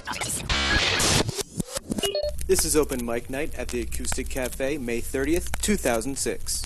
This is Open Mic Night at the Acoustic Cafe, May 30th, 2006.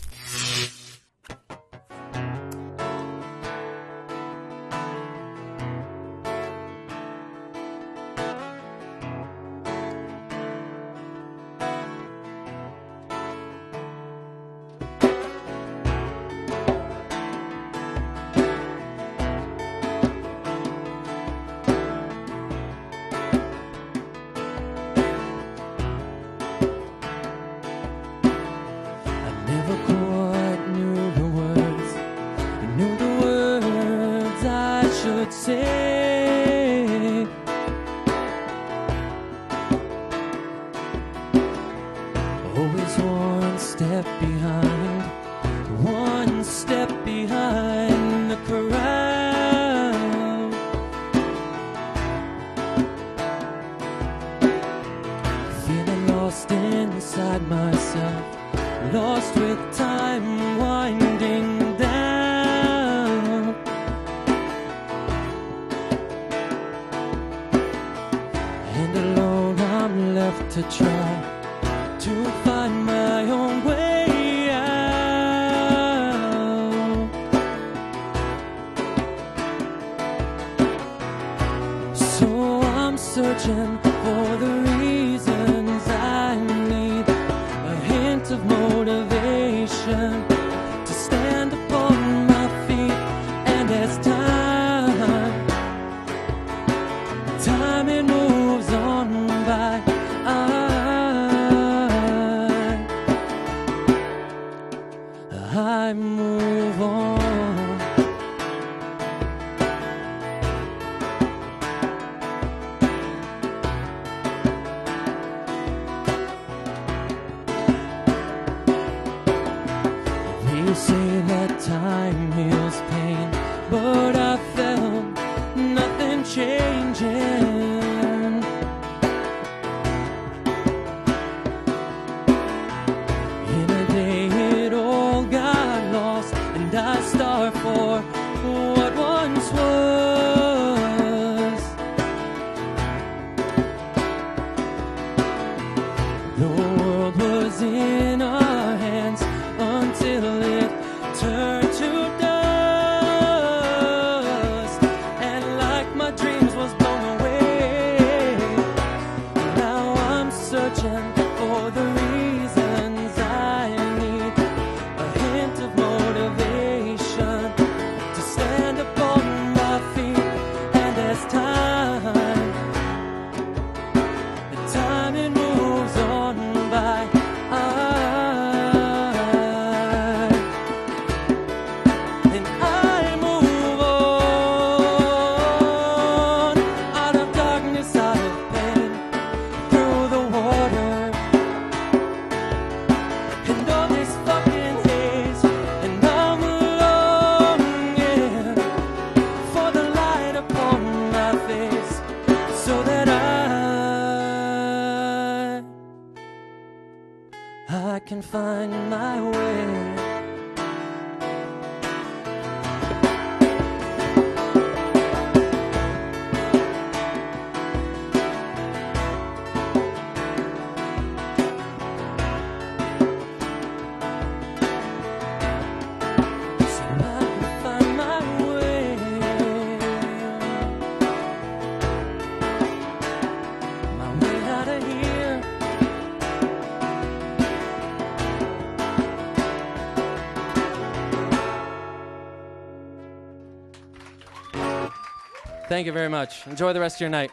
Thank you very much. Enjoy the rest of your night.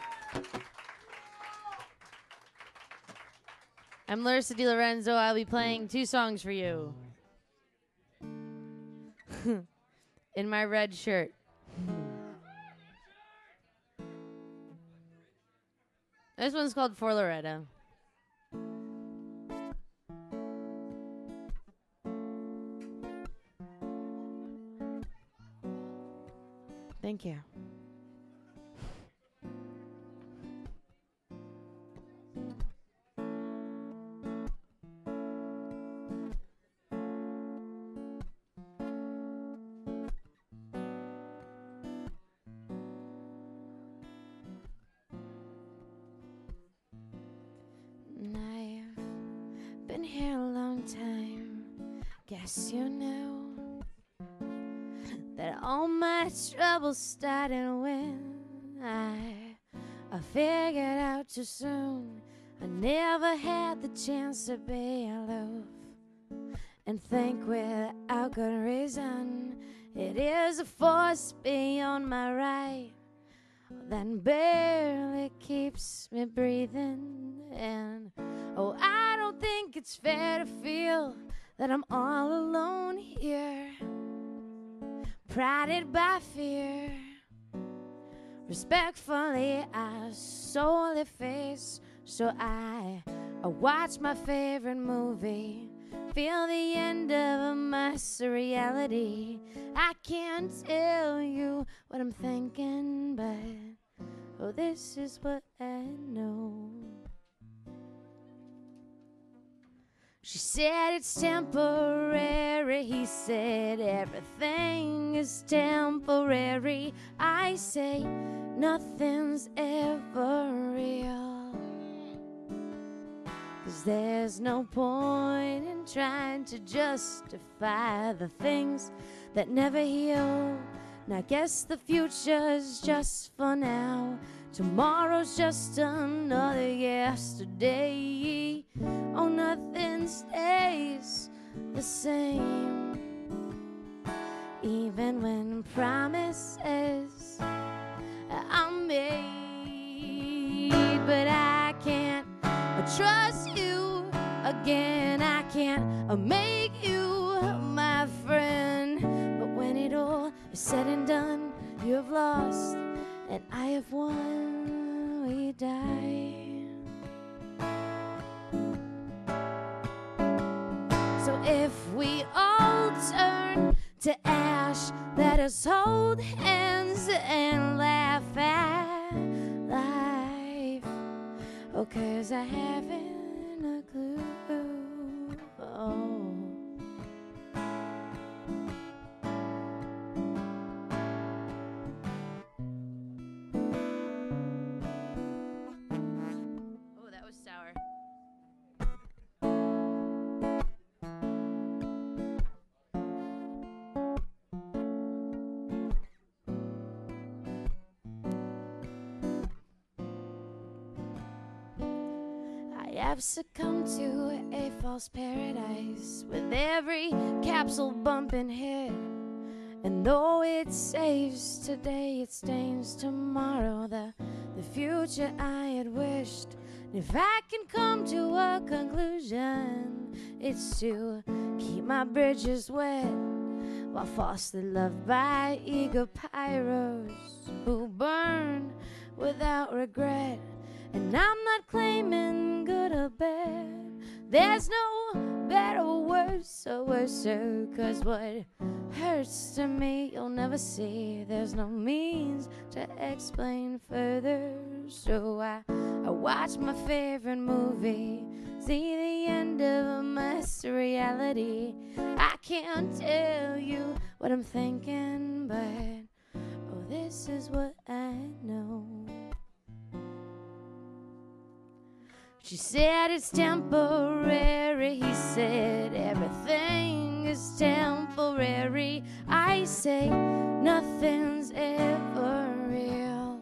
I'm Larissa DiLorenzo. I'll be playing 2 songs for you. In my red shirt. This one's called For Loretta. Thank you. guess you knew that all my troubles started when I figured out too soon I never had the chance to be aloof and think without good reason. It is a force beyond my right that barely keeps me breathing. And oh, I don't think it's fair to feel that I'm all alone here, prided by fear. Respectfully, I solely face. So I watch my favorite movie, feel the end of my surreality. I can't tell you what I'm thinking, but oh, this is what I know. She said it's temporary. He said everything is temporary. I say nothing's ever real. 'Cause there's no point in trying to justify the things that never heal. And I guess the future's just for now. Tomorrow's just another yesterday. Oh, nothing stays the same. Even when promises are made, but I can't trust you again. I can't make you my friend. But when it all is said and done, you have lost and I have won. We die. So if we all turn to ash, let us hold hands and laugh at life. Oh, 'cause I haven't a clue. Oh. Oh, that was sour. I've succumbed to a false paradise with every capsule bumping hit. And though it saves today, it stains tomorrow. The future I had wished. And if I can come to a conclusion, it's to keep my bridges wet while falsely loved by eager pyros who burn without regret. And I'm not claiming good or bad. There's no better or worse or worser. 'Cause what hurts to me you'll never see. There's no means to explain further. So I watch my favorite movie, see the end of my surreality. I can't tell you what I'm thinking, but oh, this is what I know. She said it's temporary. He said everything is temporary. I say nothing's ever real.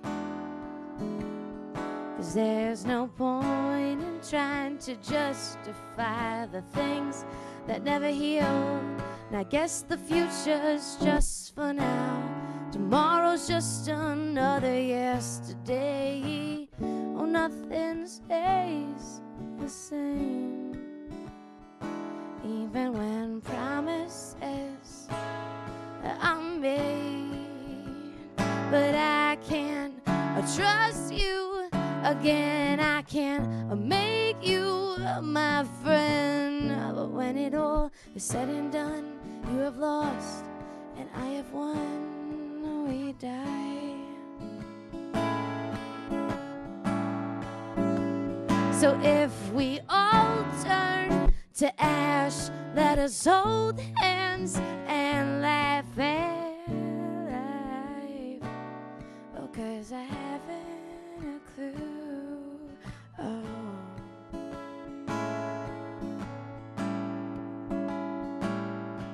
'Cause there's no point in trying to justify the things that never heal. And I guess the future's just for now. Tomorrow's just another yesterday. Oh, nothing stays the same. Even when promises are made. But I can't trust you again. I can't make you my friend. But when it all is said and done, you have lost and I have won. We die. So if we all turn to ash, let us hold hands and laugh at life. Oh, 'cause I haven't a clue. Oh.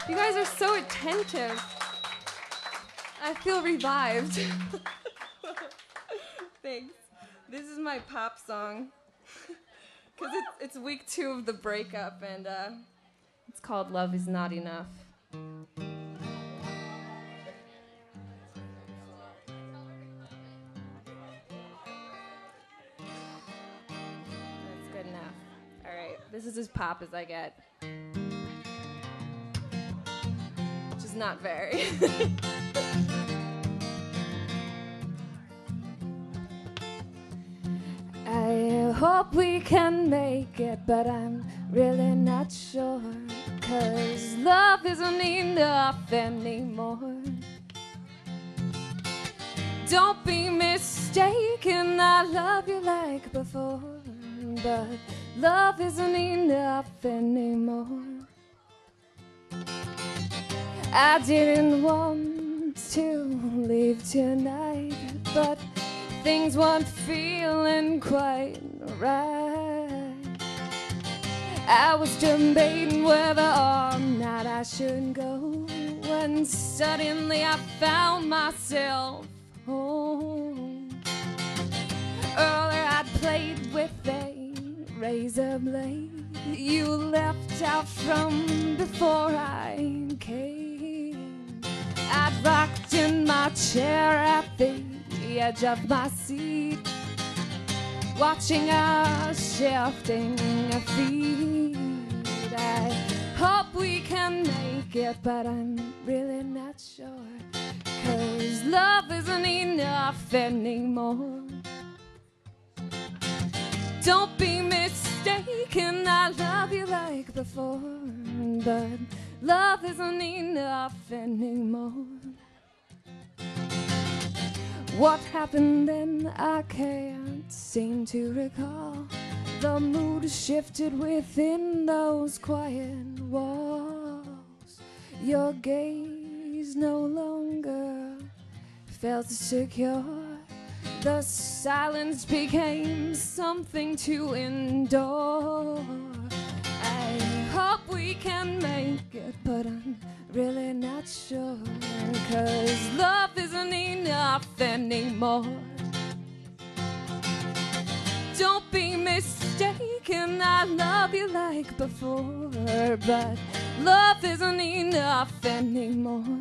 You guys are so attentive. I feel revived. Thanks. This is my pop song. Because it's week 2 of the breakup, and it's called Love Is Not Enough. That's good enough. All right, this is as pop as I get. Which is not very. I hope we can make it, but I'm really not sure. 'Cause love isn't enough anymore. Don't be mistaken, I love you like before. But love isn't enough anymore. I didn't want to leave tonight, but things weren't feeling quite right. I was debating whether or not I should go, when suddenly I found myself home. Earlier I'd played with a razor blade you left out from before I came. I'd rocked in my chair at the edge of my seat, watching our shifting feet. I hope we can make it, but I'm really not sure. 'Cause love isn't enough anymore. Don't be mistaken, I love you like before. But love isn't enough anymore. What happened then, I can't seem to recall. The mood shifted within those quiet walls. Your gaze no longer felt secure. The silence became something to endure. I hope we can make it, but I'm really not sure. 'Cause love isn't enough anymore. Don't be mistaken, I love you like before. But love isn't enough anymore.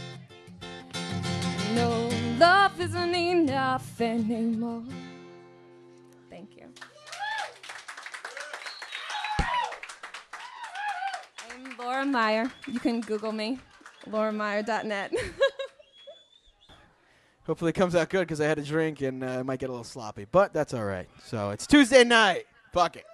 No, love isn't enough anymore. Thank you. I'm Laura Meyer. You can Google me, laurameyer.net. Hopefully it comes out good, because I had a drink and it might get a little sloppy. But that's all right. So it's Tuesday night. Fuck it.